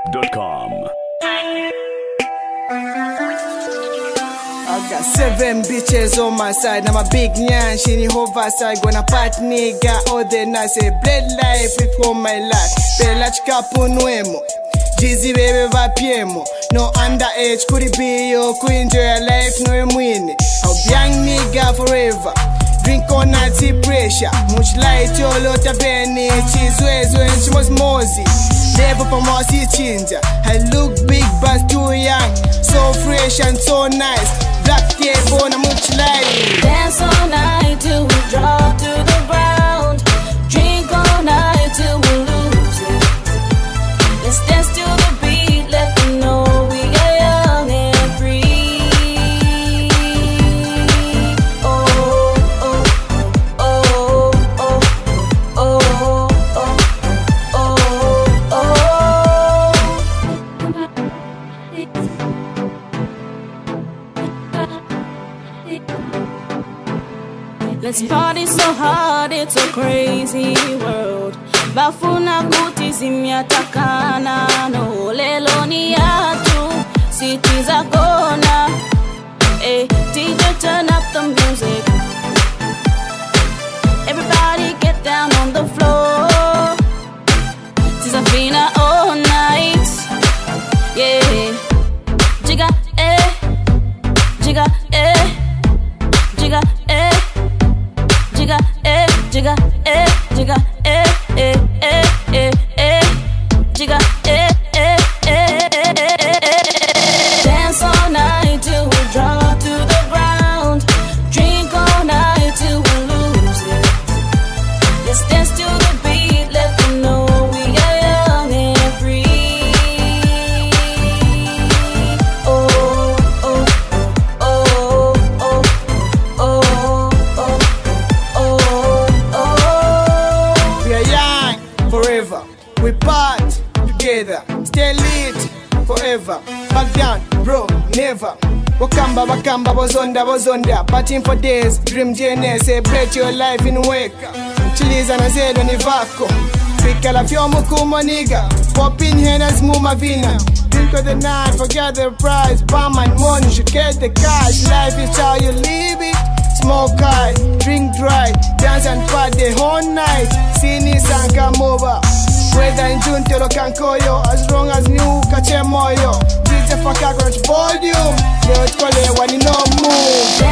ZWAP.com. I got 7 bitches on my side. I'm a big nyan, she ni hover side. Gonna part nigga all the night. Say blood life with all my life. Bella chikapu nuemo. Jizzy baby vapiemo. No underage, could it be you? Could enjoy your life, no mwini. I'll be young nigga forever. Drink on anti pressure. Much light, your lot of penny. Cheese when she was mosey. Never for mossy ginger. I look big but too young. So fresh and so nice. Black tape on a much light. Dance all night till we drop to the ground. Drink all night till we lose it. Let's dance to the beat. Let them know we are young and free. Oh, oh, oh, oh, oh, oh, oh, oh, Let's party so hard, it's a crazy world. Bafuna guti zimyatakana no lelo ni yatu city za gona. Hey, DJ turn up the music. Everybody get down on the floor. Tizavina all night. Yeah. Jigga, eh. Jigga, eh. Jigga, eh. Jigga, eh, jigga, eh, jigga, eh, eh, eh, eh, eh, jigga, eh, eh, eh, eh, eh, eh. Dance all night till we drop to the ground. Drink all night till we lose it. Let's dance to the beat. Let them know we are young and free. Oh, oh, oh, oh, oh, oh. We are young forever. We part together. Stay lit forever. Back down, bro, never. Wakamba, wakamba, bozonda, bozonda. Partying for days, dream journey. Celebrate your life in weka. Chiliza na zedo ni vako. Pika la fiomo kuma nigga. Pop in hennas muma vina. Drink of the night, forget the price. Bomb and money, you get the cash. Life is how you live it. Smoke high, drink dry, dance and party the whole night. Sini and come over. Whether in June till kankoyo, as long as new kache moyo. DJ for cockroach volume. Let's call it when you know move.